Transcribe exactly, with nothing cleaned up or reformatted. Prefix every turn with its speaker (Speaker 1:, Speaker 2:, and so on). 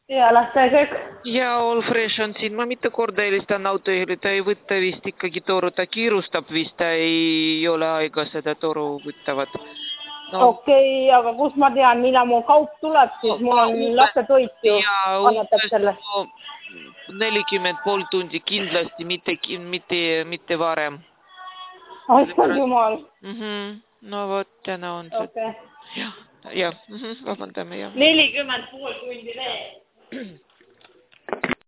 Speaker 1: Ja lasteköök.
Speaker 2: Ja Olfresh on siin. Ma mitte korda helistan autojuhile. Ta ei võtta vist ikkagi toru. Ta kiirustab vist. Ta ei ole aega seda toru võttavad.
Speaker 1: No. Okei, okay, aga kus ma tean, millal mu kaup tuleb, siis mul on lastetoit ju.
Speaker 2: Ja nelikümmend pool tundi kindlasti, mitte, mitte, mitte varem.
Speaker 1: Aitäh jumal.
Speaker 2: Mm -hmm. No vot, täna on see.
Speaker 1: Okay.
Speaker 2: Jah, jah, mm -hmm. Vabandame, jah.
Speaker 1: nelikümmend pool tundi veel.